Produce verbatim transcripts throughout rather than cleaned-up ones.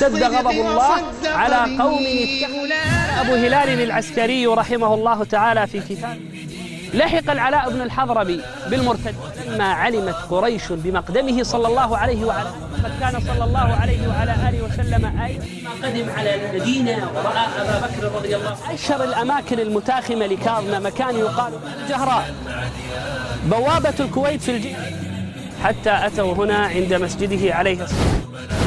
اشتد غضب الله على قوم اتخذوا. أبو هلال العسكري رحمه الله تعالى في كتاب: لحق العلاء بن الحضرمي بالمرتد لما علمت قريش بمقدمه صلى الله عليه وعلى آله، كان صلى الله عليه وعلى آله وسلم أي ما قدم على المدينة ورأى أبا بكر رضي الله عنه. أشهر الأماكن المتاخمة لكاظمة مكان يقال الجهراء، بوابة الكويت في الجيش، حتى أتوا هنا عند مسجده عليه الصلاة.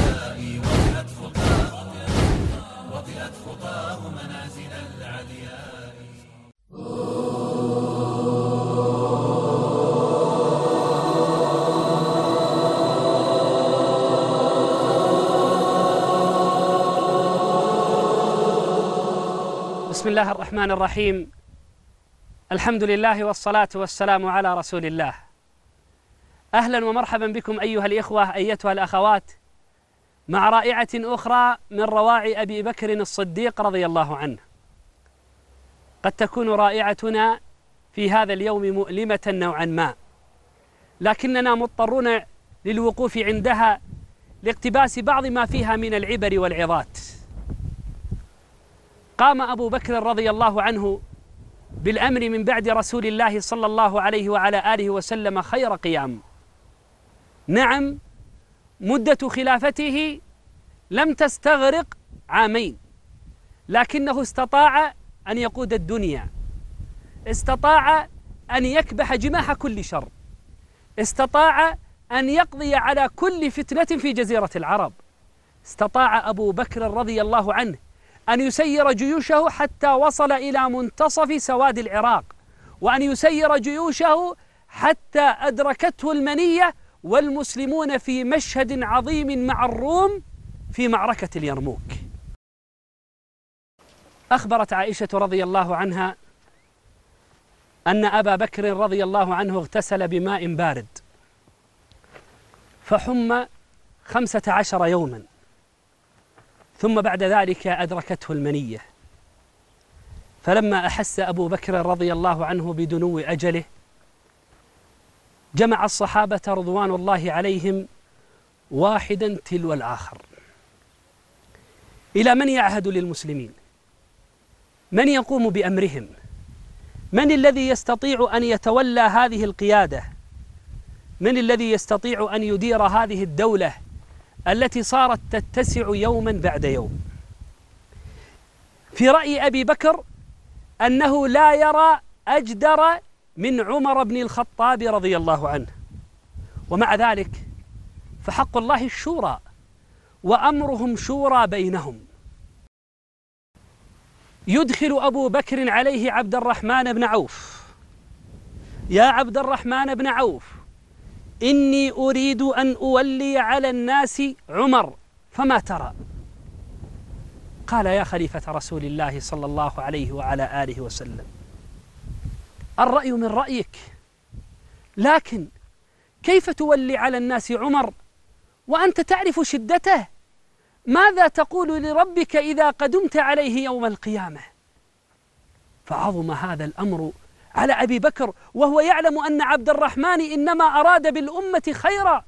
بسم الله الرحمن الرحيم. الحمد لله والصلاة والسلام على رسول الله. أهلا ومرحبا بكم أيها الإخوة أيتها الأخوات مع رائعة أخرى من رواعي أبي بكر الصديق رضي الله عنه. قد تكون رائعتنا في هذا اليوم مؤلمة نوعا ما، لكننا مضطرون للوقوف عندها لاقتباس بعض ما فيها من العبر والعظات. قام أبو بكر رضي الله عنه بالأمر من بعد رسول الله صلى الله عليه وعلى آله وسلم خير قيام. نعم، مدة خلافته لم تستغرق عامين، لكنه استطاع أن يقود الدنيا، استطاع أن يكبح جماح كل شر، استطاع أن يقضي على كل فتنة في جزيرة العرب. استطاع أبو بكر رضي الله عنه أن يسير جيوشه حتى وصل إلى منتصف سواد العراق، وأن يسير جيوشه حتى أدركته المنية والمسلمون في مشهد عظيم مع الروم في معركة اليرموك. أخبرت عائشة رضي الله عنها أن أبا بكر رضي الله عنه اغتسل بماء بارد فحم خمسة عشر يوما، ثم بعد ذلك أدركته المنية، فلما أحس أبو بكر رضي الله عنه بدنو أجله جمع الصحابة رضوان الله عليهم واحدا تلو الآخر. إلى من يعهد للمسلمين؟ من يقوم بأمرهم؟ من الذي يستطيع أن يتولى هذه القيادة؟ من الذي يستطيع أن يدير هذه الدولة التي صارت تتسع يوما بعد يوم؟ في رأي أبي بكر أنه لا يرى أجدر من عمر بن الخطاب رضي الله عنه، ومع ذلك فحق الله الشورى وأمرهم شورى بينهم. يدخل أبو بكر عليه عبد الرحمن بن عوف: يا عبد الرحمن بن عوف، إني أريد أن أولي على الناس عمر، فما ترى؟ قال: يا خليفة رسول الله صلى الله عليه وعلى آله وسلم، الرأي من رأيك، لكن كيف تولي على الناس عمر وأنت تعرف شدته؟ ماذا تقول لربك إذا قدمت عليه يوم القيامة؟ فعظم هذا الأمر على أبي بكر، وهو يعلم أن عبد الرحمن إنما أراد بالأمة خيرا،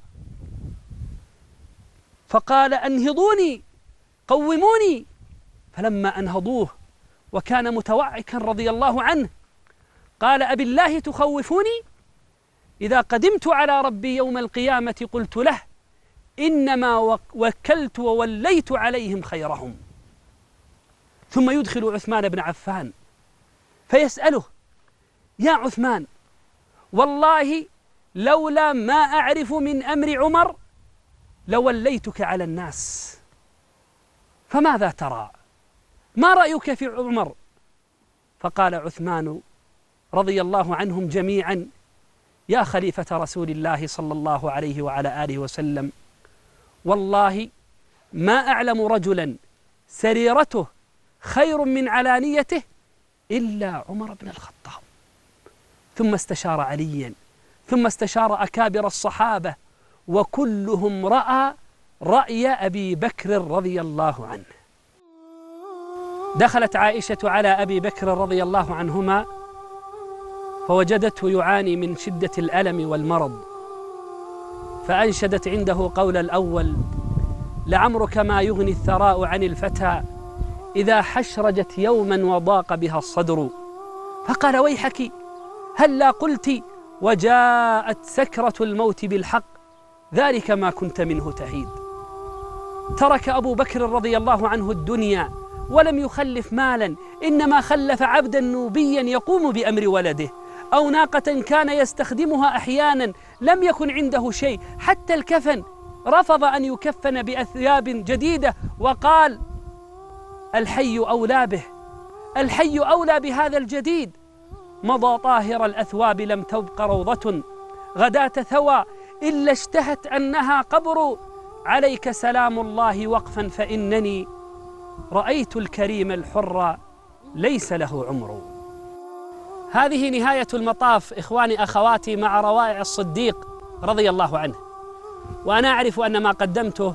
فقال: أنهضوني، قوموني. فلما أنهضوه وكان متوعكا رضي الله عنه قال: أبي الله تخوفوني؟ إذا قدمت على ربي يوم القيامة قلت له: إنما وكلت ووليت عليهم خيرهم. ثم يدخل عثمان بن عفان فيسأله: يا عثمان، والله لولا ما أعرف من أمر عمر لوليتك على الناس، فماذا ترى؟ ما رأيك في عمر؟ فقال عثمان رضي الله عنهم جميعا: يا خليفة رسول الله صلى الله عليه وعلى آله وسلم، والله ما أعلم رجلا سريرته خير من علانيته إلا عمر بن الخطاب. ثم استشار عليا، ثم استشار أكابر الصحابة، وكلهم رأى رأي أبي بكر رضي الله عنه. دخلت عائشة على أبي بكر رضي الله عنهما فوجدته يعاني من شدة الألم والمرض، فأنشدت عنده قول الأول: لعمرك ما يغني الثراء عن الفتى إذا حشرجت يوما وضاق بها الصدر. فقال ويحك هلا قلت وجاءت سكرة الموت بالحق ذلك ما كنت منه تحيد. ترك أبو بكر رضي الله عنه الدنيا ولم يخلف مالا، إنما خلف عبدا نوبيا يقوم بأمر ولده، أو ناقة كان يستخدمها أحيانا لم يكن عنده شيء، حتى الكفن رفض أن يكفن بأثياب جديدة وقال الحي أولى به، الحي أولى بهذا الجديد. مضى طاهر الأثواب لم تبق روضة غداة ثوى إلا اشتهت أنها قبر، عليك سلام الله وقفا فإنني رأيت الكريم الحر ليس له عمر. هذه نهاية المطاف إخواني أخواتي مع روائع الصديق رضي الله عنه، وأنا أعرف أن ما قدمته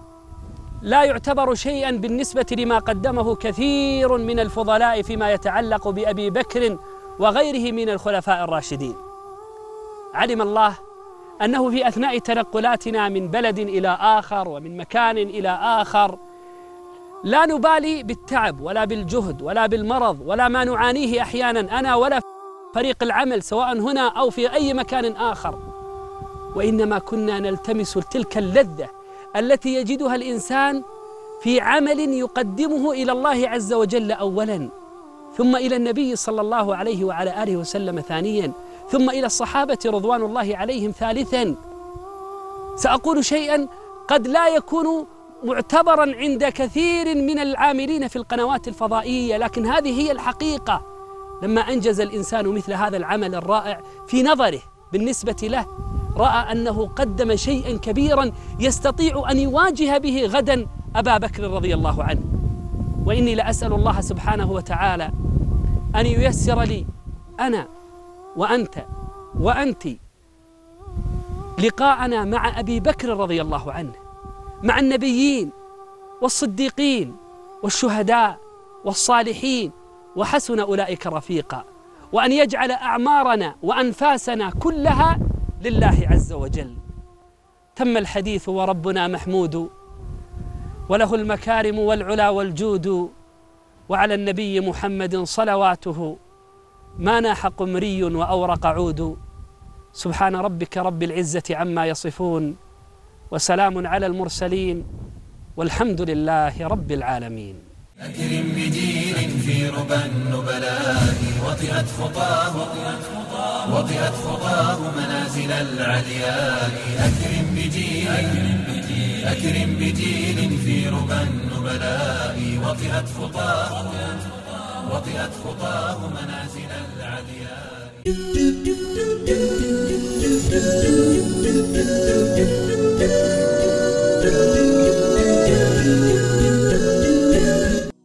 لا يعتبر شيئا بالنسبة لما قدمه كثير من الفضلاء فيما يتعلق بأبي بكر وغيره من الخلفاء الراشدين. علم الله أنه في أثناء تنقلاتنا من بلد إلى آخر ومن مكان إلى آخر لا نبالي بالتعب ولا بالجهد ولا بالمرض ولا ما نعانيه أحيانا أنا ولا فريق العمل سواء هنا أو في أي مكان آخر، وإنما كنا نلتمس تلك اللذة التي يجدها الإنسان في عمل يقدمه إلى الله عز وجل أولا، ثم إلى النبي صلى الله عليه وعلى آله وسلم ثانيا، ثم إلى الصحابة رضوان الله عليهم ثالثا. سأقول شيئا قد لا يكون معتبرا عند كثير من العاملين في القنوات الفضائية، لكن هذه هي الحقيقة. لما أنجز الإنسان مثل هذا العمل الرائع في نظره بالنسبة له، رأى أنه قدم شيئا كبيرا يستطيع أن يواجه به غدا أبا بكر رضي الله عنه. وإني لأسأل الله سبحانه وتعالى أن ييسر لي أنا وأنت وأنت لقاءنا مع أبي بكر رضي الله عنه، مع النبيين والصديقين والشهداء والصالحين، وحسن أولئك رفيقا، وأن يجعل أعمارنا وأنفاسنا كلها لله عز وجل. تم الحديث وربنا محمود، وله المكارم والعلا والجود، وعلى النبي محمد صلواته ما ناح قمري وأورق عود. سبحان ربك رب العزة عما يصفون، وسلام على المرسلين، والحمد لله رب العالمين. أكرم بجيل في ربى النبلاء وطئت خطاه وطئت خطاه منازل العلياء. أكرم بجيل أكرم بجيل في ربى النبلاء وطئت خطاه وطئت خطاه منازل العلياء.